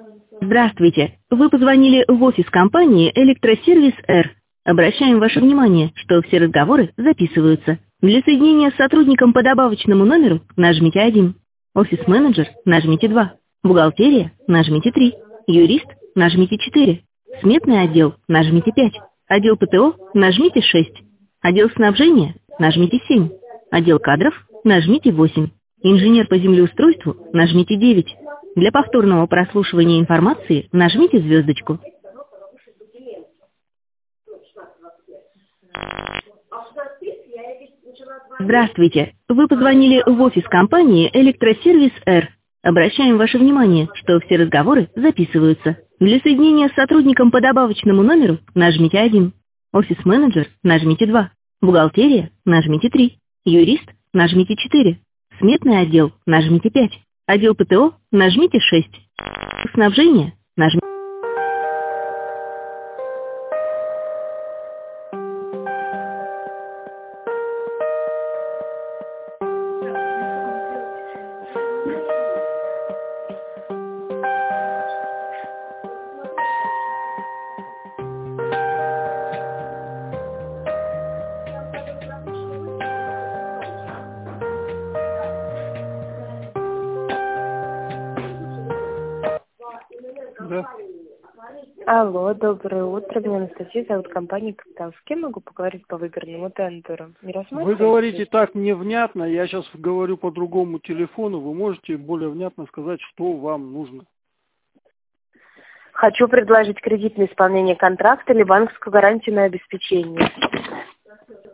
Здравствуйте. Вы позвонили в офис компании «Электросервис Р». Обращаем ваше внимание, что все разговоры записываются. Для соединения с сотрудником по добавочному номеру нажмите 1. Офис-менеджер нажмите 2. Бухгалтерия нажмите 3. Юрист нажмите 4. Сметный отдел нажмите 5. Отдел ПТО нажмите 6. Отдел снабжения нажмите 7. Отдел кадров нажмите 8. Инженер по землеустройству нажмите 9. Для повторного прослушивания информации нажмите звездочку. Здравствуйте. Вы позвонили в офис компании «Электросервис Р». Обращаем ваше внимание, что все разговоры записываются. Для соединения с сотрудником по добавочному номеру нажмите 1. Офис-менеджер нажмите 2. Бухгалтерия нажмите 3. Юрист нажмите 4. Сметный отдел нажмите 5. Отдел ПТО нажмите 6. Снабжение нажмите. Да. Алло, доброе утро. Меня Анастасия зовут, компания «Капитал». С кем могу поговорить по выигранному тендеру? Не Вы рассматриваете? говорите так невнятно, я сейчас говорю по другому телефону, вы можете более внятно сказать, что вам нужно? Хочу предложить кредит на исполнение контракта или банковскую гарантию на обеспечение.